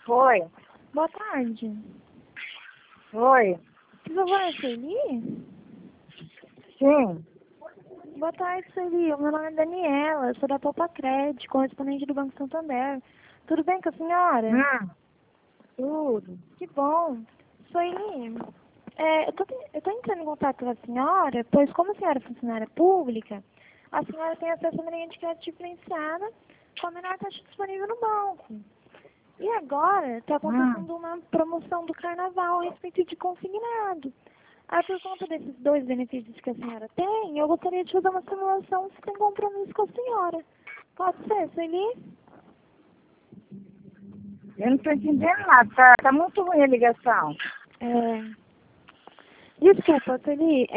Foi. Boa tarde. Foi. Por favor, é Sueli? Sim. Boa tarde, Sueli. O meu nome é Daniela, eu sou da Poupa Crédito, correspondente do Banco Santander. Tudo bem com a senhora? Tudo. Que bom. Sueli, eu tô entrando em contato com a senhora, pois como a senhora é funcionária pública, a senhora tem acesso a uma linha de crédito diferenciada com a menor taxa disponível no banco. E agora está acontecendo uma promoção do carnaval a respeito de consignado. Aí, por conta desses dois benefícios que a senhora tem, eu gostaria de fazer uma simulação se tem compromisso com a senhora. Pode ser, Sueli? Eu não estou entendendo nada. Tá muito ruim a ligação. Desculpa, Sueli.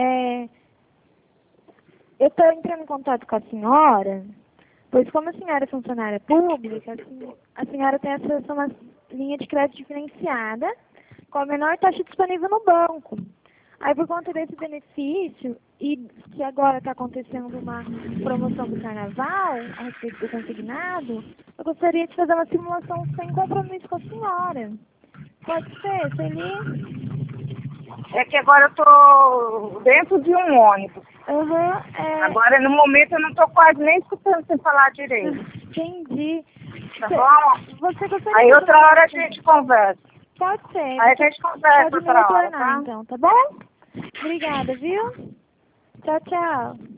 Eu estou entrando em contato com a senhora, pois como a senhora é funcionária pública, a senhora tem acesso a uma linha de crédito diferenciada com a menor taxa disponível no banco. Aí, por conta desse benefício, e que agora está acontecendo uma promoção do carnaval, a respeito do consignado, eu gostaria de fazer uma simulação sem compromisso com a senhora. Pode ser, Sueli? É que agora eu estou dentro de um ônibus. Agora, no momento, eu não estou quase nem escutando você falar direito. Entendi. Tá bom? Você gostaria Aí de outra hora a gente conversa. Pode ser. Aí a gente conversa Pode me outra hora, retornar, tá? então, tá bom? Obrigada, viu? Tchau, tchau.